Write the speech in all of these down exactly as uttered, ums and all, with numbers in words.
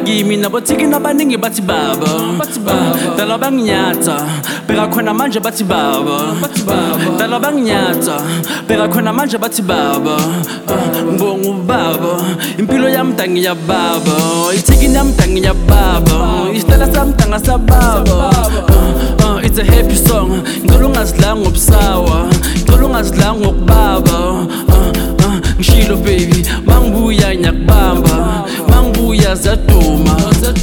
kimi nabothiki nabaningi bathi baba dala banginyatha beka khona manje bathi baba dala banginyatha beka khona manje bathi baba ngibonga ubaba impilo yami dangiya baba ithiki yami dangiya baba isitela sami danga sababa. It's a happy song ngicela ungazidlanga ngobusawa ngicela ungazidlanga ngokubaba ngishilo baby mangibuya nyakubamba mangibuya zaduma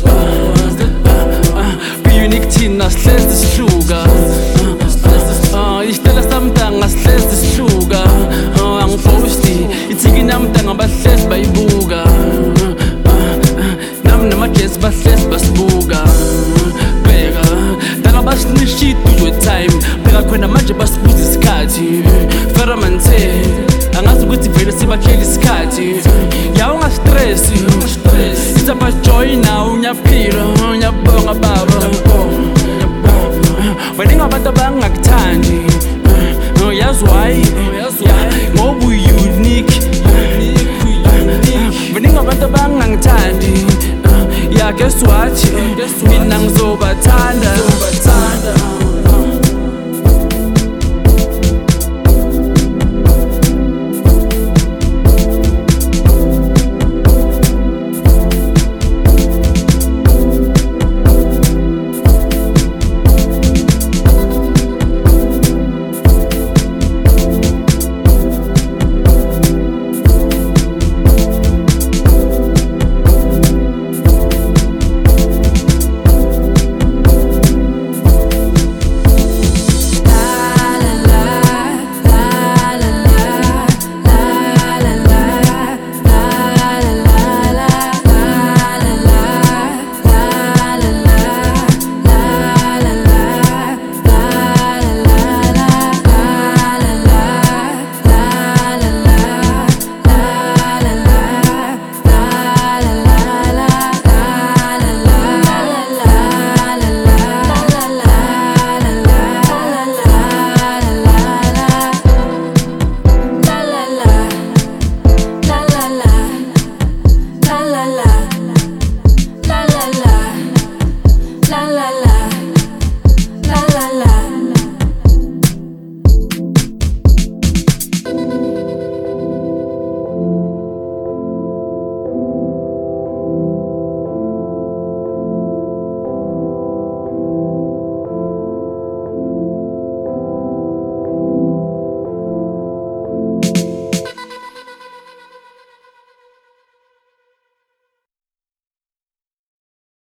be-unique thina sihlezi sihluka isitela samdanga sihlezi sihluka angiposti ithiki namdanga bahlezi bayibuka nami namagesi bahlezi basibuka bheka dala basinisha iduze time bheka khona manje basibuza isikhathi feramante angazi ukuthi vele sibakhela isikhathi yawo ungastresi it's about joy now unyaphila unyabonga baba baningi abantu abangakuthandi yazi why ngoba u-unique baningi abantu abangangithandi yeah guess what mina ngizobathanda